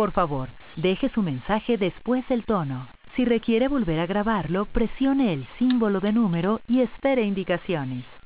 Por favor, deje su mensaje después del tono. Si requiere volver a grabarlo, presione el símbolo de número y espere indicaciones.